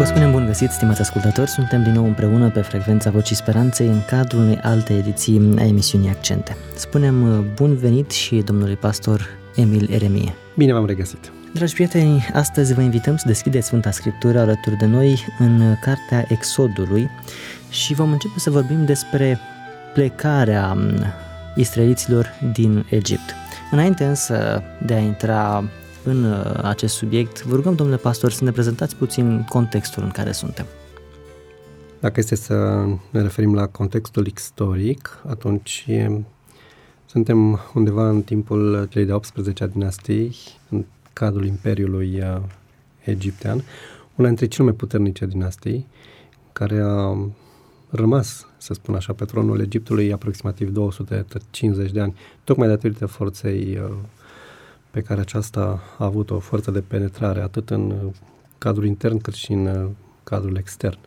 Vă spunem bun găsit, stimați ascultători, suntem din nou împreună pe frecvența Vocii Speranței în cadrul unei alte ediții a emisiunii Accente. Spunem bun venit și domnului pastor Emil Eremie. Bine v-am regăsit! Dragi prieteni, astăzi vă invităm să deschideți Sfânta Scriptură alături de noi în cartea Exodului și vom începe să vorbim despre plecarea israeliților din Egipt. Înainte însă de a intra în acest subiect, vă rugăm, domnule pastor, să ne prezentați puțin contextul în care suntem. Dacă este să ne referim la contextul istoric, atunci suntem undeva în timpul celei de-a 18-a dinastii, în cadrul Imperiului Egiptean, una dintre cele mai puternice dinastii, care a rămas, să spun așa, pe tronul Egiptului aproximativ 250 de ani, tocmai datorită forței pe care aceasta a avut o forță de penetrare atât în cadrul intern cât și în cadrul extern.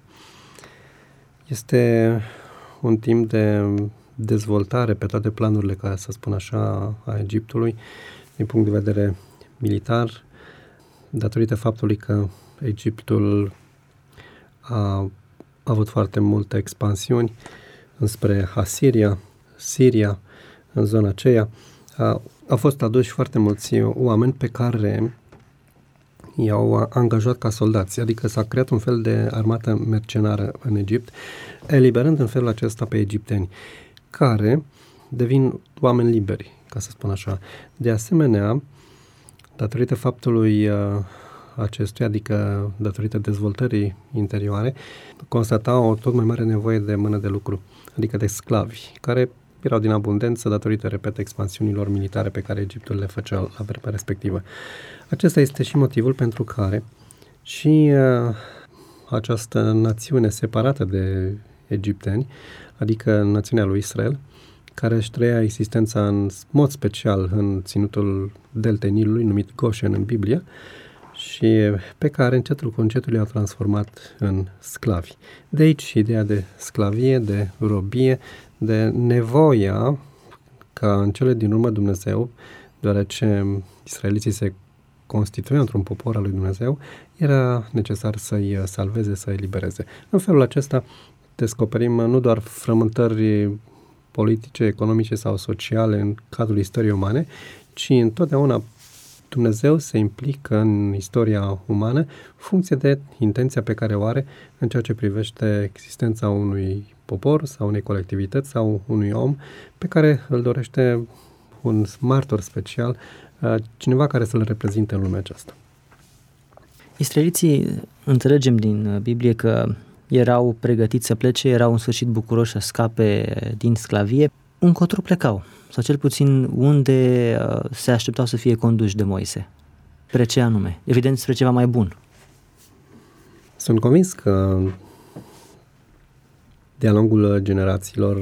Este un timp de dezvoltare pe toate planurile, ca să spun așa, a Egiptului, din punct de vedere militar, datorită faptului că Egiptul a avut foarte multe expansiuni înspre Asiria, Siria, în zona aceea. Au fost aduși foarte mulți oameni pe care i-au angajat ca soldați, adică s-a creat un fel de armată mercenară în Egipt, eliberând în felul acesta pe egipteni, care devin oameni liberi, ca să spun așa. De asemenea, datorită faptului acestuia, adică datorită dezvoltării interioare, constatau o tot mai mare nevoie de mână de lucru, adică de sclavi, care erau din abundență datorită, repet, expansiunilor militare pe care Egiptul le făcea la vremea respectivă. Acesta este și motivul pentru care și această națiune separată de egipteni, adică națiunea lui Israel, care își trăia existența în mod special în ținutul deltei Nilului, numit Goshen în Biblie, și pe care încetul cu încetul i-au transformat în sclavi. De aici ideea de sclavie, de robie, de nevoia ca în cele din urmă Dumnezeu, deoarece israeliții se constituiau într-un popor al lui Dumnezeu, era necesar să-i salveze, să-i elibereze. În felul acesta descoperim nu doar frământări politice, economice sau sociale în cadrul istoriei umane, ci întotdeauna Dumnezeu se implică în istoria umană funcție de intenția pe care o are în ceea ce privește existența unui popor sau unei colectivități sau unui om pe care îl dorește un martor special, cineva care să-l reprezinte în lumea aceasta. Israeliții, înțelegem din Biblie că erau pregătiți să plece, erau în sfârșit bucuroși să scape din sclavie. Încotro plecau, sau cel puțin unde se așteptau să fie conduși de Moise. Spre ce anume? Evident, spre ceva mai bun. Sunt convins că de-a lungul generațiilor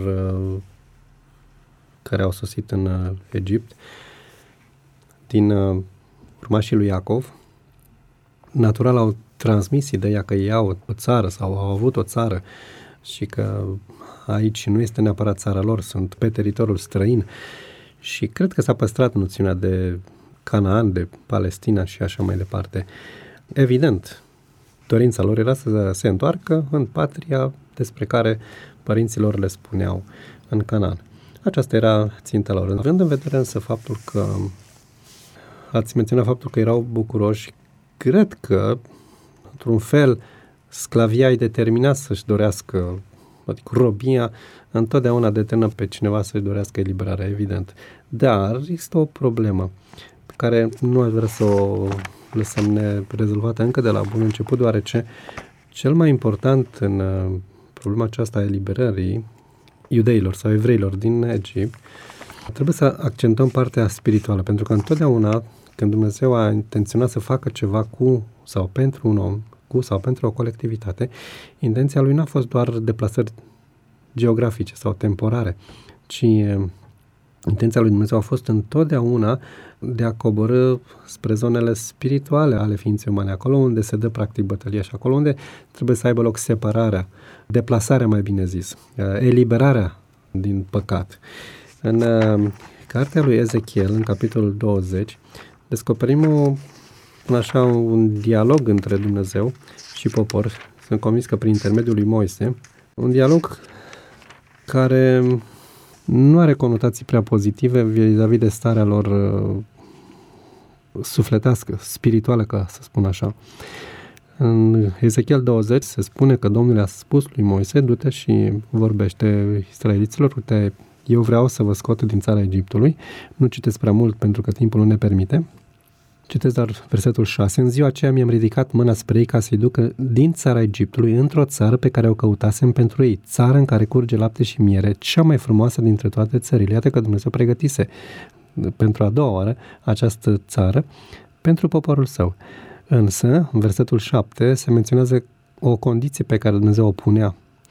care au sosit în Egipt, din urmașii lui Iacov, natural au transmis ideea că ei au o țară sau au avut o țară și că aici nu este neapărat țara lor, sunt pe teritoriul străin. Și cred că s-a păstrat noțiunea de Canaan, de Palestina și așa mai departe. Evident, dorința lor era să se întoarcă în patria despre care părinților le spuneau, în Canaan. Aceasta era ținta lor. Având în vedere însă faptul că ați menționat faptul că erau bucuroși, cred că, într-un fel, sclavia îi determina să-și dorească, adică robia întotdeauna determină pe cineva să-și dorească eliberarea, evident. Dar există o problemă pe care nu aș vrea să o lăsăm nerezolvată încă de la bun început, deoarece cel mai important în problema aceasta a eliberării iudeilor sau evreilor din Egipt, trebuie să accentăm partea spirituală, pentru că întotdeauna când Dumnezeu a intenționat să facă ceva cu sau pentru un om, cu sau pentru o colectivitate, intenția lui n-a fost doar deplasări geografice sau temporare, ci intenția lui Dumnezeu a fost întotdeauna de a coborî spre zonele spirituale ale ființei umane, acolo unde se dă practic bătălia și acolo unde trebuie să aibă loc separarea, deplasarea mai bine zis, eliberarea din păcat. În cartea lui Ezechiel, în capitolul 20, descoperim un dialog între Dumnezeu și și popor. Sunt convins că prin intermediul lui Moise, un dialog care nu are conotații prea pozitive vis-a-vis de starea lor sufletească, spirituală, ca să spun așa. În Ezechiel 20 se spune că Domnul a spus lui Moise: du-te și vorbește israeliților, uite, eu vreau să vă scot din țara Egiptului. Nu citesc prea mult pentru că timpul nu ne permite. Citesc doar versetul 6. În ziua aceea mi-am ridicat mâna spre ei ca să-i ducă din țara Egiptului într-o țară pe care o căutasem pentru ei, țară în care curge lapte și miere, cea mai frumoasă dintre toate țările. Iată că Dumnezeu pregătise pentru a doua oară această țară pentru poporul său. Însă, în versetul 7 se menționează o condiție pe care Dumnezeu o punea.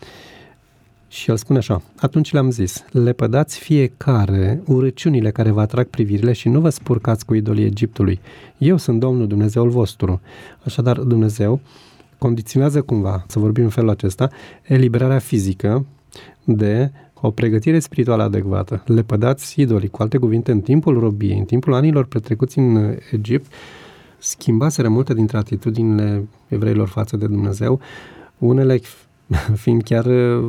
Și el spune așa: atunci le-am zis, lepădați fiecare urăciunile care vă atrag privirile și nu vă spurcați cu idolii Egiptului. Eu sunt Domnul Dumnezeul vostru. Așadar, Dumnezeu condiționează cumva, să vorbim în felul acesta, eliberarea fizică de o pregătire spirituală adecvată. Lepădați idolii. Cu alte cuvinte, în timpul robiei, în timpul anilor petrecuți în Egipt, schimbaseră multe dintre atitudinile evreilor față de Dumnezeu, unele fiind chiar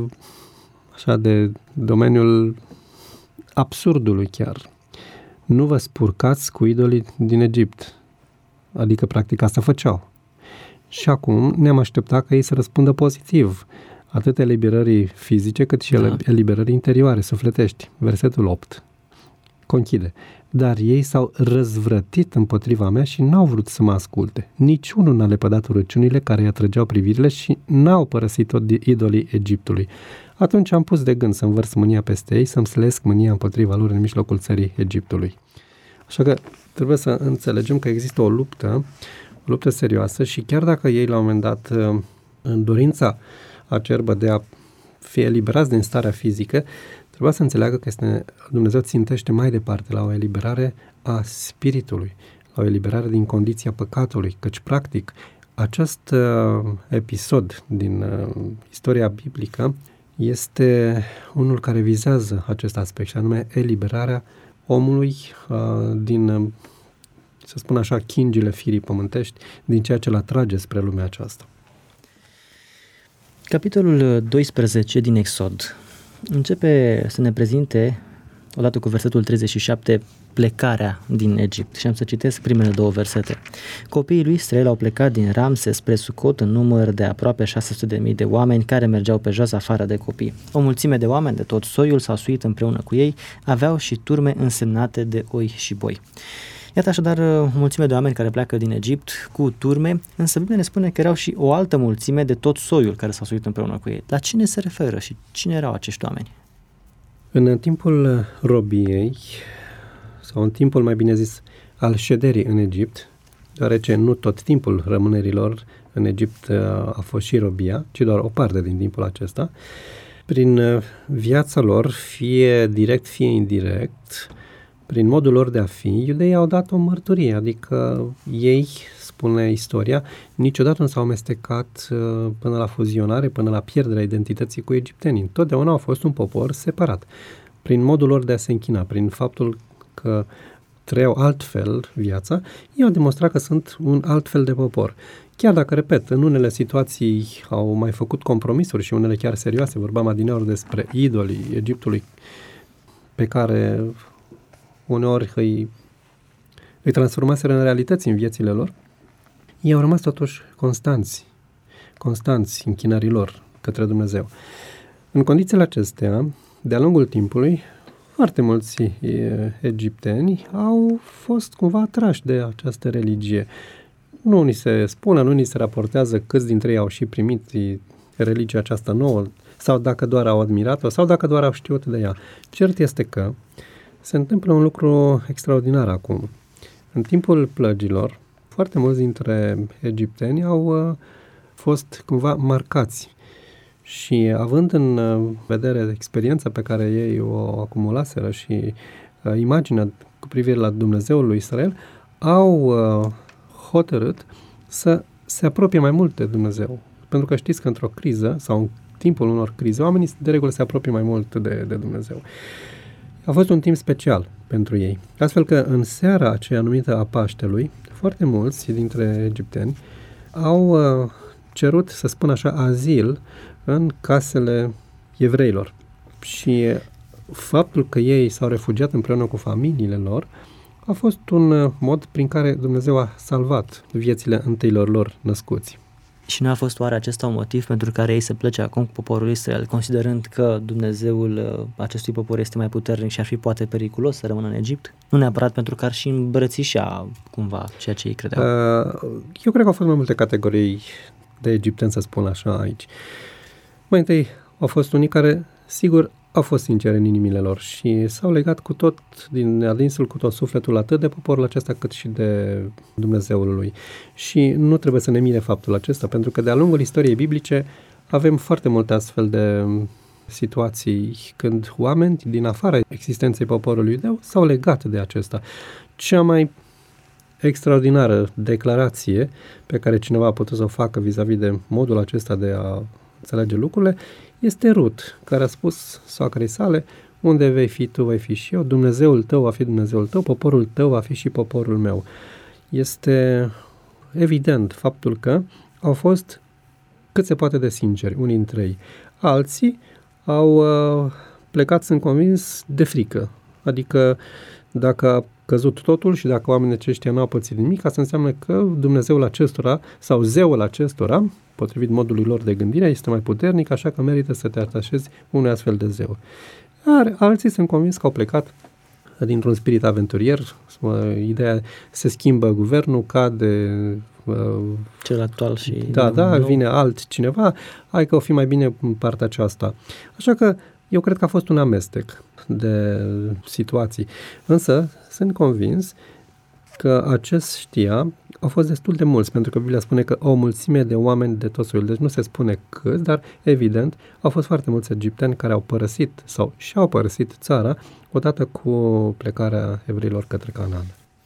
așa de domeniul absurdului chiar. Nu vă spurcați cu idolii din Egipt. Adică, practic, asta făceau. Și acum ne-am așteptat ca ei să răspundă pozitiv, atât eliberării fizice, cât și eliberării interioare, sufletești. Versetul 8 conchide: dar ei s-au răzvrătit împotriva mea și n-au vrut să mă asculte. Niciunul n-a lepădat urăciunile care îi atrăgeau privirile și n-au părăsit idolii Egiptului. Atunci am pus de gând să învărs mânia peste ei, să-mi slesc mânia împotriva lor în mijlocul țării Egiptului. Așa că trebuie să înțelegem că există o luptă serioasă și chiar dacă ei la un moment dat, în dorința acerbă de a fi eliberați din starea fizică, trebuie să înțeleagă că Dumnezeu țintește mai departe la o eliberare a spiritului, la o eliberare din condiția păcatului, căci practic acest episod din istoria biblică este unul care vizează acest aspect, și anume eliberarea omului din, să spun așa, chingile firii pământești, din ceea ce îl atrage spre lumea aceasta. Capitolul 12 din Exod începe să ne prezinte, odată cu versetul 37, plecarea din Egipt. Și am să citesc primele două versete. Copiii lui Israel au plecat din Ramse spre Sucot în număr de aproape 600.000 de oameni care mergeau pe jos afară de copii. O mulțime de oameni de tot soiul s-au suit împreună cu ei, aveau și turme însemnate de oi și boi. Iată așadar o mulțime de oameni care pleacă din Egipt cu turme, însă Biblia ne spune că erau și o altă mulțime de tot soiul care s-au suit împreună cu ei. La cine se referă și cine erau acești oameni? În timpul robiei, sau în timpul, mai bine zis, al șederii în Egipt, deoarece nu tot timpul rămânerilor în Egipt a fost și robia, ci doar o parte din timpul acesta, prin viața lor, fie direct, fie indirect, prin modul lor de a fi, iudeii au dat o mărturie, adică ei, spune istoria, niciodată nu s-au amestecat până la fuzionare, până la pierderea identității cu egiptenii. Întotdeauna au fost un popor separat. Prin modul lor de a se închina, prin faptul că trăiau altfel viața, ei au demonstrat că sunt un alt fel de popor. Chiar dacă, repet, în unele situații au mai făcut compromisuri și unele chiar serioase, vorbeam adineori despre idolii Egiptului, pe care uneori îi transformaseră în realități în viețile lor, ei au rămas totuși constanți închinării lor către Dumnezeu. În condițiile acestea, de-a lungul timpului, foarte mulți egipteni au fost cumva atrași de această religie. Nu ni se spune, nu ni se raportează câți dintre ei au și primit religia aceasta nouă, sau dacă doar au admirat-o, sau dacă doar au știut de ea. Cert este că se întâmplă un lucru extraordinar acum. În timpul plăgilor, foarte mulți dintre egipteni au fost cumva marcați și având în vedere experiența pe care ei o acumulaseră și imaginea cu privire la Dumnezeul lui Israel, au hotărât să se apropie mai mult de Dumnezeu. Pentru că știți că într-o criză sau în timpul unor crize, oamenii de regulă se apropie mai mult de Dumnezeu. A fost un timp special pentru ei. Astfel că în seara aceea numită a Paștelui, foarte mulți dintre egipteni au cerut, să spun așa, azil în casele evreilor. Și faptul că ei s-au refugiat împreună cu familiile lor a fost un mod prin care Dumnezeu a salvat viețile întâilor lor născuți. Și nu a fost oare acesta un motiv pentru care ei se plece acum cu poporul Israel, considerând că Dumnezeul acestui popor este mai puternic și ar fi poate periculos să rămână în Egipt? Nu neapărat pentru că ar și îmbrățișa cumva ceea ce ei credeau. Eu cred că au fost mai multe categorii de egipteni, să spun așa, aici. Mai întâi au fost unii care, sigur, au fost sinceri în inimile lor și s-au legat cu tot, din adinsul, cu tot sufletul, atât de poporul acesta cât și de Dumnezeul lui. Și nu trebuie să ne mire faptul acesta, pentru că de-a lungul istoriei biblice avem foarte multe astfel de situații când oameni din afara existenței poporului iudeu s-au legat de acesta. Cea mai extraordinară declarație pe care cineva a putut să o facă vis-a-vis de modul acesta de a înțelege lucrurile este Rut, care a spus soacrei sale: unde vei fi tu, voi fi și eu, Dumnezeul tău va fi Dumnezeul tău, poporul tău va fi și poporul meu. Este evident faptul că au fost cât se poate de sinceri unii dintre ei. Alții au plecat, sunt convins, de frică. Adică dacă a căzut totul și dacă oamenii aceștia nu au pățit nimic, asta înseamnă că Dumnezeul acestora sau zeul acestora, potrivit modului lor de gândire, este mai puternic, așa că merită să te atașezi unui astfel de zeu. Iar alții sunt convins că au plecat dintr-un spirit aventurier, ideea se schimbă guvernul, cade cel actual și vine altcineva, hai că o fi mai bine în partea aceasta. Așa că eu cred că a fost un amestec de situații. Însă sunt convins că aceștia au fost destul de mulți, pentru că Biblia spune că o mulțime de oameni de tot soiul. Deci nu se spune câți, dar evident au fost foarte mulți egipteni care au părăsit sau și-au părăsit țara odată cu plecarea evreilor către Canaan.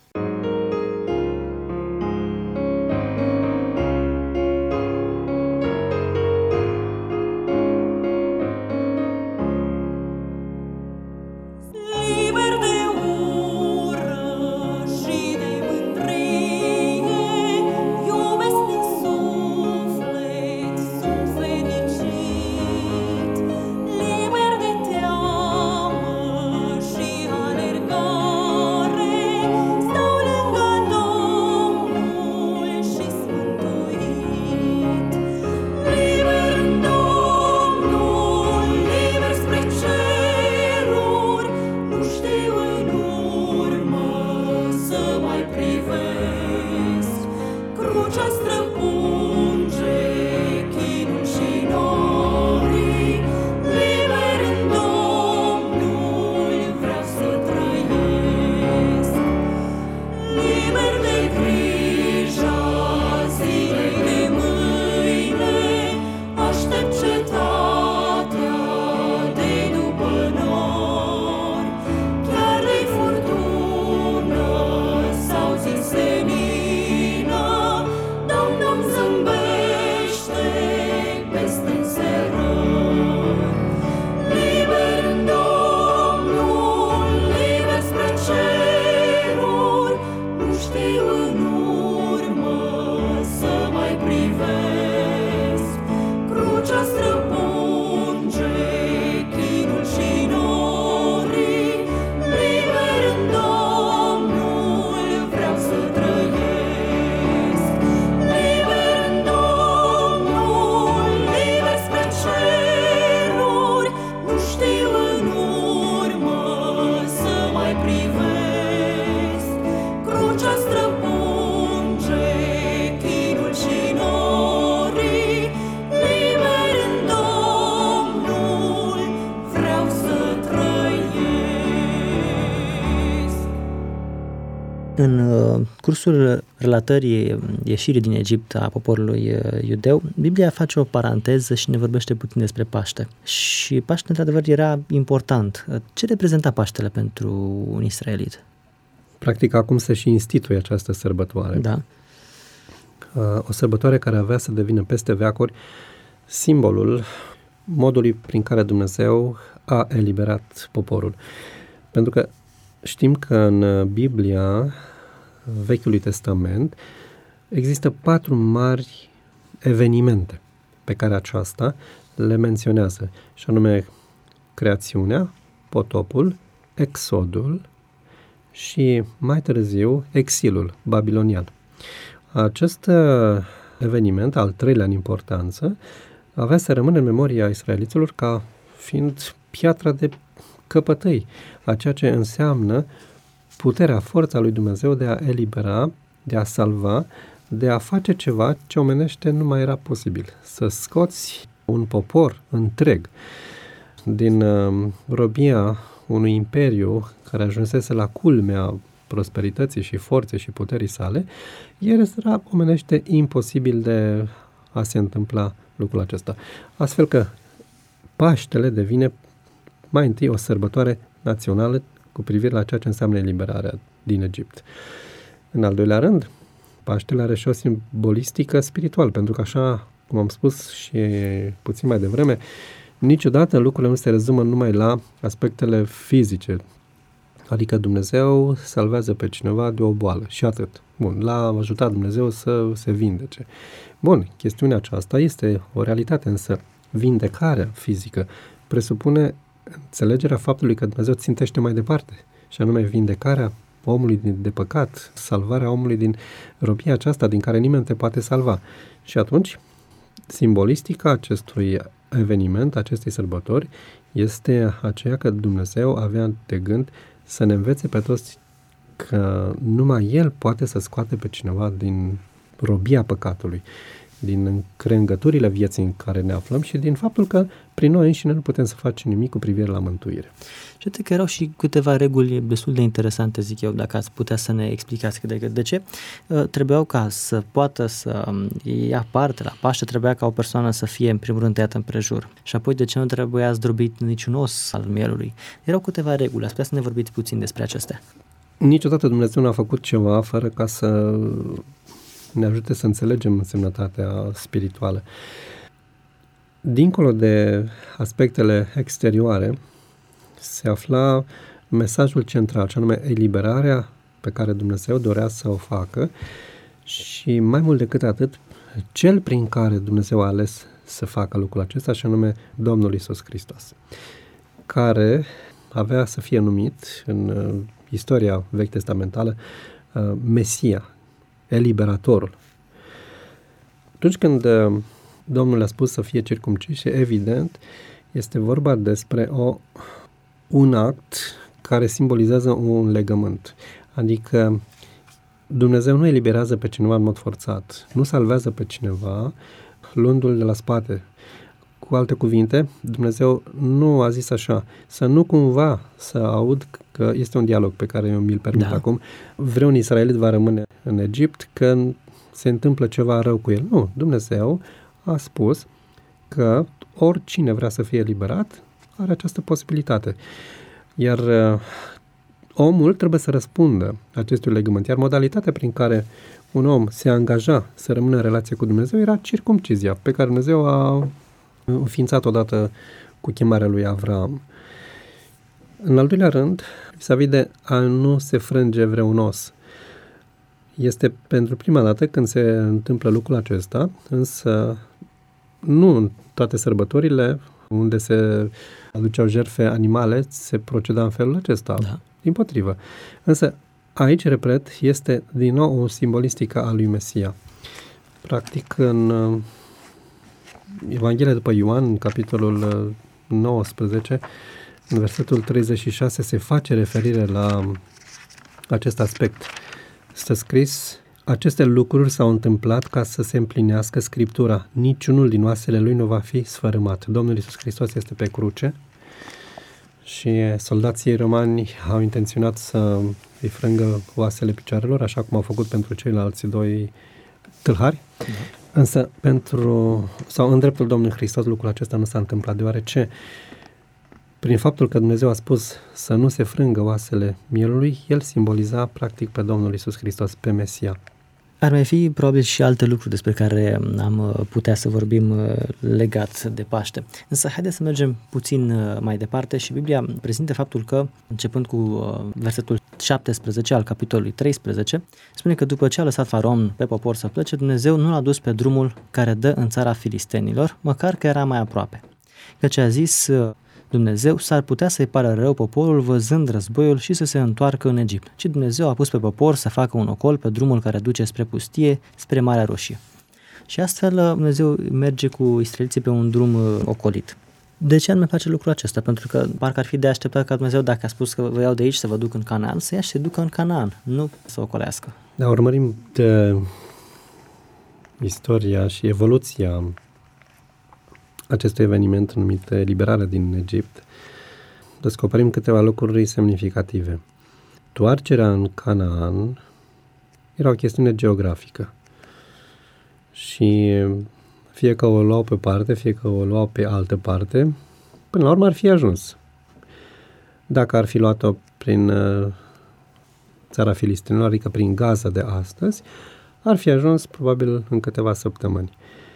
În cursul relatării ieșirii din Egipt a poporului iudeu, Biblia face o paranteză și ne vorbește puțin despre Paște. Și Paște, într-adevăr, era important. Ce reprezenta Paștele pentru un israelit? Practic, acum se și instituie această sărbătoare. Da. O sărbătoare care avea să devină peste veacuri simbolul modului prin care Dumnezeu a eliberat poporul. Pentru că știm că în Biblia Vechiului Testament există 4 mari evenimente pe care aceasta le menționează, și anume creațiunea, potopul, exodul și mai târziu exilul babilonian. Acest eveniment, al treilea în importanță, avea să rămână în memoria israeliților ca fiind piatra de căpătâi, a ceea ce înseamnă puterea, forța lui Dumnezeu de a elibera, de a salva, de a face ceva ce omenește nu mai era posibil. Să scoți un popor întreg din robia unui imperiu care ajunsese la culmea prosperității și forței și puterii sale, era omenește imposibil de a se întâmpla lucrul acesta. Astfel că Paștele devine mai întâi o sărbătoare națională cu privire la ceea ce înseamnă eliberarea din Egipt. În al doilea rând, Paștele are și o simbolistică spirituală, pentru că așa, cum am spus și puțin mai devreme, niciodată lucrurile nu se rezumă numai la aspectele fizice, adică Dumnezeu salvează pe cineva de o boală și atât. Bun, l-a ajutat Dumnezeu să se vindece. Bun, chestiunea aceasta este o realitate, însă vindecarea fizică presupune înțelegerea faptului că Dumnezeu țintește mai departe, și anume vindecarea omului de păcat, salvarea omului din robia aceasta din care nimeni te poate salva. Și atunci, simbolistica acestui eveniment, acestei sărbători, este aceea că Dumnezeu avea de gând să ne învețe pe toți că numai El poate să scoate pe cineva din robia păcatului, din încrengăturile vieții în care ne aflăm și din faptul că prin noi înșine nu putem să facem nimic cu privire la mântuire. Și atât că erau și câteva reguli destul de interesante, zic eu, dacă ați putea să ne explicați de ce trebuiau ca să poată să ia parte la Paște, trebuia ca o persoană să fie în primul rând tăiată împrejur și apoi de ce nu trebuia zdrobit niciun os al mielului. Erau câteva reguli, ați putea să ne vorbiți puțin despre acestea. Niciodată Dumnezeu nu a făcut ceva fără ca să ne ajute să înțelegem însemnătatea spirituală. Dincolo de aspectele exterioare, se afla mesajul central, ce anume eliberarea pe care Dumnezeu dorea să o facă și mai mult decât atât, cel prin care Dumnezeu a ales să facă lucrul acesta, și anume Domnul Iisus Hristos, care avea să fie numit în istoria vechi testamentală Mesia, eliberatorul. Atunci când Domnul le-a spus să fie circumciși, evident, este vorba despre un act care simbolizează un legământ. Adică Dumnezeu nu eliberează pe cineva în mod forțat, nu salvează pe cineva luându-l de la spate. Cu alte cuvinte, Dumnezeu nu a zis așa, să nu cumva să aud că este un dialog pe care eu mi-l permit acum, vreun israelit va rămâne în Egipt că se întâmplă ceva rău cu el. Nu, Dumnezeu a spus că oricine vrea să fie eliberat are această posibilitate. Iar omul trebuie să răspundă acestui legământ. Iar modalitatea prin care un om se angaja să rămână în relație cu Dumnezeu era circumcizia, pe care Dumnezeu a înființat odată cu chemarea lui Avram. În al doilea rând, vis-a-vis de a nu se frânge vreun os. Este pentru prima dată când se întâmplă lucrul acesta, însă nu în toate sărbătorile unde se aduceau jertfe animale se proceda în felul acesta. Da. Dimpotrivă. Însă aici, repet, este din nou o simbolistică a lui Mesia. Practic, în Evanghelia după Ioan, în capitolul 19, în versetul 36, se face referire la acest aspect. Este scris: aceste lucruri s-au întâmplat ca să se împlinească Scriptura. Niciunul din oasele lui nu va fi sfărâmat. Domnul Iisus Hristos este pe cruce și soldații romani au intenționat să îi frângă oasele picioarelor, așa cum au făcut pentru ceilalți doi tâlhari. Însă în dreptul Domnului Hristos lucrul acesta nu s-a întâmplat, deoarece prin faptul că Dumnezeu a spus să nu se frângă oasele mielului, El simboliza practic pe Domnul Iisus Hristos, pe Mesia. Ar mai fi probabil și alte lucruri despre care am putea să vorbim legat de Paște. Însă haideți să mergem puțin mai departe și Biblia prezintă faptul că, începând cu versetul versetul 17 al capitolului 13, spune că după ce a lăsat Faraon pe popor să plece, Dumnezeu nu l-a dus pe drumul care dă în țara filistenilor, măcar că era mai aproape. Căci a zis Dumnezeu, s-ar putea să-i pară rău poporul văzând războiul și să se întoarcă în Egipt. Ci Dumnezeu a pus pe popor să facă un ocol pe drumul care duce spre pustie, spre Marea Roșie. Și astfel Dumnezeu merge cu israeliții pe un drum ocolit. De ce anume face lucrul acesta? Pentru că parcă ar fi de așteptat ca Dumnezeu, dacă a spus că vă iau de aici să vă duc în Canaan, să ia și să ducă în Canaan, nu să ocolească. Da, urmărim de istoria și evoluția acestui eveniment numit eliberarea din Egipt, descoperim câteva lucruri semnificative. Întoarcerea în Canaan era o chestiune geografică și fie că o luau pe parte, fie că o luau pe altă parte, până la urmă ar fi ajuns. Dacă ar fi luat-o prin țara filistenilor, adică prin Gaza de astăzi, ar fi ajuns probabil în câteva săptămâni.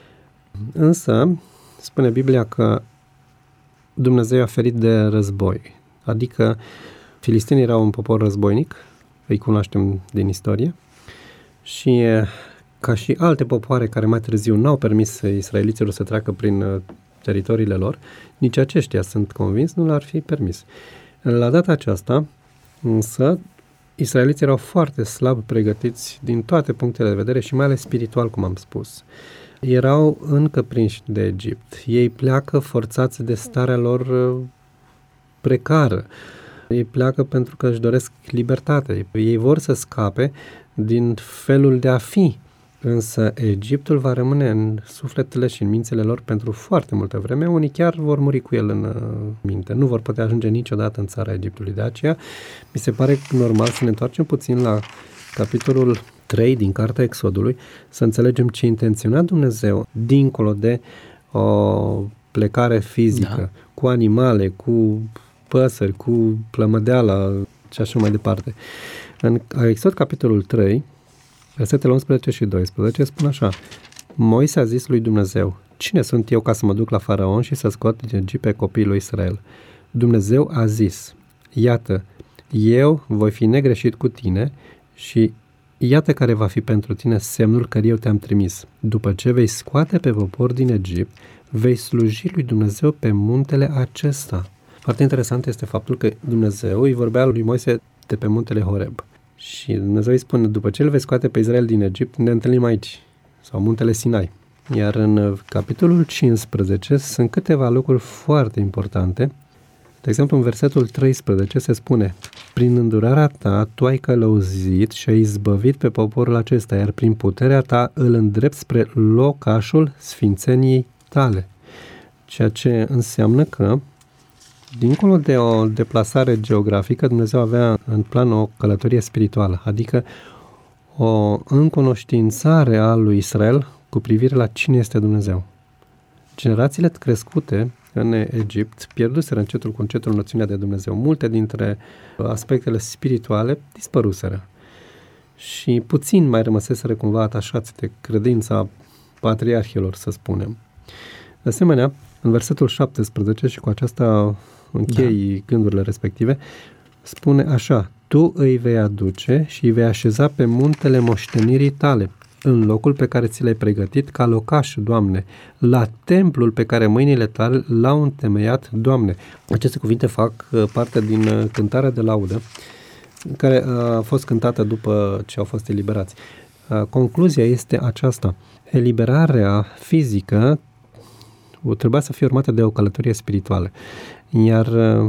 Însă, spune Biblia că Dumnezeu a ferit de război, adică filistenii erau un popor războinic, îi cunoaștem din istorie, și ca și alte popoare care mai târziu n-au permis israeliților să treacă prin teritoriile lor, nici aceștia, sunt convins, nu l-ar fi permis. La data aceasta, însă, israeliții erau foarte slab pregătiți din toate punctele de vedere și mai ales spiritual, cum am spus. Erau încă prinși de Egipt. Ei pleacă forțați de starea lor precară. Ei pleacă pentru că își doresc libertate. Ei vor să scape din felul de a fi. Însă Egiptul va rămâne în sufletele și în mințile lor pentru foarte multă vreme. Unii chiar vor muri cu el în minte. Nu vor putea ajunge niciodată în țara Egiptului. De aceea mi se pare normal să ne întoarcem puțin la capitolul 3 din Cartea Exodului, să înțelegem ce intenționa Dumnezeu dincolo de o plecare fizică, cu animale, cu păsări, cu plămădeala și așa mai departe. În Exod capitolul 3, versetele 11 și 12 spun așa: Moise a zis lui Dumnezeu: Cine sunt eu ca să mă duc la Faraon și să scot din Egipt pe copiii lui Israel? Dumnezeu a zis: Iată, eu voi fi negreșit cu tine și iată care va fi pentru tine semnul că eu te-am trimis. După ce vei scoate pe popor din Egipt, vei sluji lui Dumnezeu pe muntele acesta. Foarte interesant este faptul că Dumnezeu îi vorbea lui Moise de pe muntele Horeb. Și Dumnezeu îi spune: după ce îl vei scoate pe Israel din Egipt, ne întâlnim aici, sau muntele Sinai. Iar în capitolul 15 sunt câteva lucruri foarte importante. De exemplu, în versetul 13 se spune: prin îndurarea ta tu ai călăuzit și ai izbăvit pe poporul acesta, iar prin puterea ta îl îndrepți spre locașul sfințeniei tale. Ceea ce înseamnă că, dincolo de o deplasare geografică, Dumnezeu avea în plan o călătorie spirituală, adică o încunoștințare a lui Israel cu privire la cine este Dumnezeu. Generațiile crescute în Egipt pierduseră încetul cu încetul noțiunea de Dumnezeu. Multe dintre aspectele spirituale dispăruseră și puțin mai rămăseseră cumva atașați de credința patriarhilor, să spunem. De asemenea, în versetul 17, și cu aceasta închei gândurile respective, spune așa: tu îi vei aduce și îi vei așeza pe muntele moștenirii tale, în locul pe care ți l-ai pregătit ca locaș, Doamne, la templul pe care mâinile tale l-au întemeiat, Doamne. Aceste cuvinte fac parte din cântarea de laudă, care a fost cântată după ce au fost eliberați. Concluzia este aceasta: eliberarea fizică trebuia să fie urmată de o călătorie spirituală, iar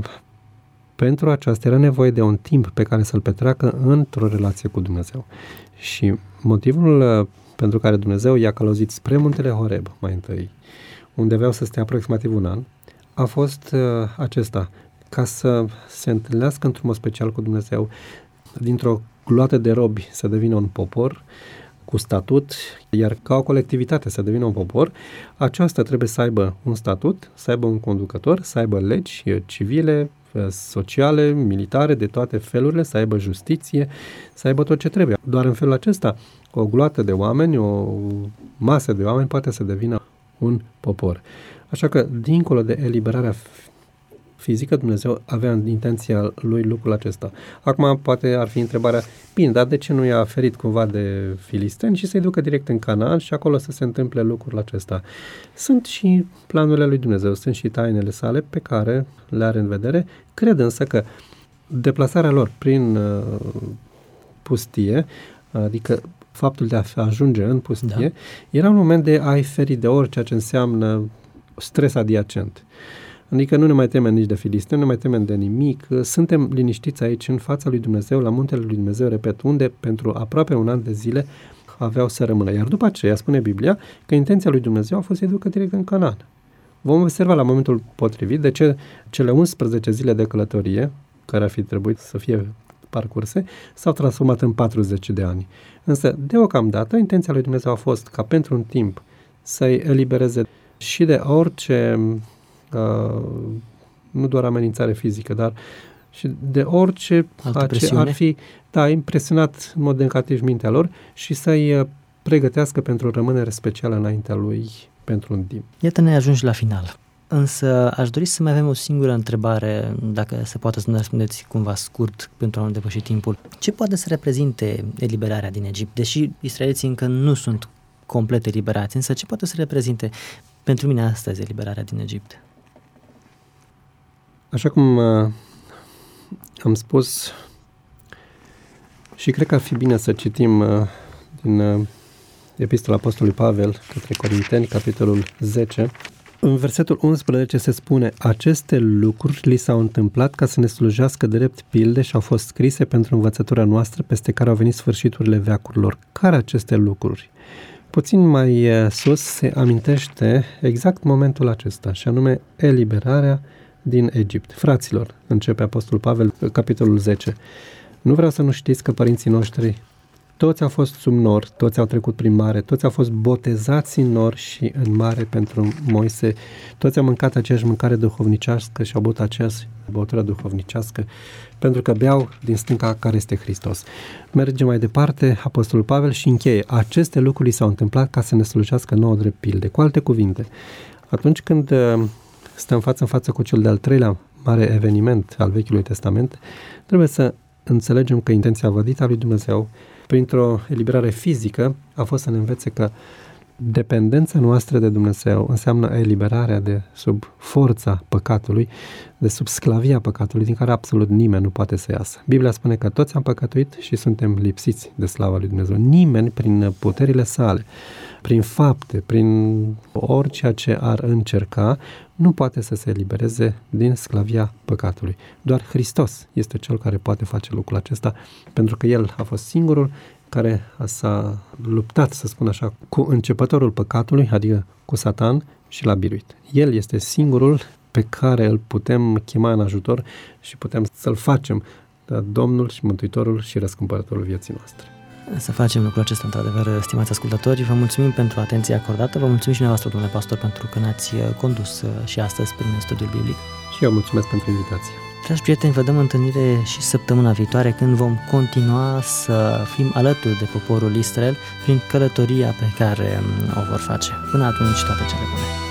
pentru aceasta era nevoie de un timp pe care să-l petreacă într-o relație cu Dumnezeu. Și motivul pentru care Dumnezeu i-a călăuzit spre muntele Horeb mai întâi, unde aveau să stea aproximativ un an, a fost acesta: ca să se întâlnească într-un mod special cu Dumnezeu, dintr-o gloată de robi să devină un popor cu statut, iar ca o colectivitate să devină un popor, aceasta trebuie să aibă un statut, să aibă un conducător, să aibă legi civile, sociale, militare, de toate felurile, să aibă justiție, să aibă tot ce trebuie. Doar în felul acesta, o gloată de oameni, o masă de oameni poate să devină un popor. Așa că, dincolo de eliberarea fizică, Dumnezeu avea în intenția lui lucrul acesta. Acum poate ar fi întrebarea, bine, dar de ce nu i-a ferit cumva de filisteni și să-i ducă direct în Canaan și acolo să se întâmple lucrul acesta? Sunt și planurile lui Dumnezeu, sunt și tainele sale pe care le are în vedere. Cred însă că deplasarea lor prin pustie, adică faptul de a ajunge în pustie, era un moment de a-i feri de orice ce înseamnă stres adiacent. Adică nu ne mai temem nici de filisteni, nu ne mai temem de nimic, suntem liniștiți aici în fața lui Dumnezeu, la muntele lui Dumnezeu, repet, unde pentru aproape un an de zile aveau să rămână. Iar după aceea spune Biblia că intenția lui Dumnezeu a fost să-i ducă direct în Canaan. Vom observa la momentul potrivit de ce cele 11 zile de călătorie, care ar fi trebuit să fie parcurse, s-au transformat în 40 de ani. Însă, deocamdată, intenția lui Dumnezeu a fost ca pentru un timp să-i elibereze și de orice, nu doar amenințare fizică, dar și de orice ar fi impresionat în mod negativ mintea lor și să-i pregătească pentru o rămânere specială înaintea lui pentru un timp. Iată, ne ajungi la final. Însă aș dori să mai avem o singură întrebare, dacă se poate să ne răspundeți cumva scurt pentru a nu depăși timpul. Ce poate să reprezinte eliberarea din Egipt? Deși israeliții încă nu sunt complet eliberați, însă ce poate să reprezinte pentru mine astăzi eliberarea din Egipt? Așa cum am spus, și cred că ar fi bine să citim din Epistola Apostolului Pavel către Corinteni, capitolul 10. În versetul 11 se spune: aceste lucruri li s-au întâmplat ca să ne slujească de drept pilde și au fost scrise pentru învățătura noastră, peste care au venit sfârșiturile veacurilor. Care aceste lucruri? Puțin mai sus se amintește exact momentul acesta, și anume eliberarea din Egipt. Fraților, începe Apostolul Pavel, capitolul 10. Nu vreau să nu știți că părinții noștri toți au fost sub nor, toți au trecut prin mare, toți au fost botezați în nor și în mare pentru Moise, toți au mâncat aceeași mâncare duhovnicească și au băut aceeași băutură duhovnicească, pentru că beau din stânca care este Hristos. Merge mai departe Apostolul Pavel și încheie: aceste lucruri s-au întâmplat ca să ne slujească nouă drept pilde. Cu alte cuvinte, atunci când stăm față în față cu cel de-al treilea mare eveniment al Vechiului Testament, trebuie să înțelegem că intenția vădită a lui Dumnezeu printr-o eliberare fizică a fost să ne învețe că dependența noastră de Dumnezeu înseamnă eliberarea de sub forța păcatului, de sub sclavia păcatului, din care absolut nimeni nu poate să iasă. Biblia spune că toți am păcătuit și suntem lipsiți de slava lui Dumnezeu. Nimeni, prin puterile sale, prin fapte, prin orice ce ar încerca, nu poate să se elibereze din sclavia păcatului. Doar Hristos este cel care poate face lucrul acesta, pentru că El a fost singurul care s-a luptat, să spun așa, cu începătorul păcatului, adică cu Satan, și l-a biruit. El este singurul pe care îl putem chema în ajutor și putem să-L facem Domnul și Mântuitorul și Răscumpărătorul vieții noastre. Să facem lucrul acesta, într-adevăr, stimați ascultători. Vă mulțumim pentru atenția acordată, vă mulțumim și dumneavoastră, domnule pastor, pentru că ne-ați condus și astăzi prin studiul biblic. Și eu mulțumesc pentru invitație. Dragi prieteni, vă dăm întâlnire și săptămâna viitoare, când vom continua să fim alături de poporul Israel prin călătoria pe care o vor face. Până atunci, toate cele bune!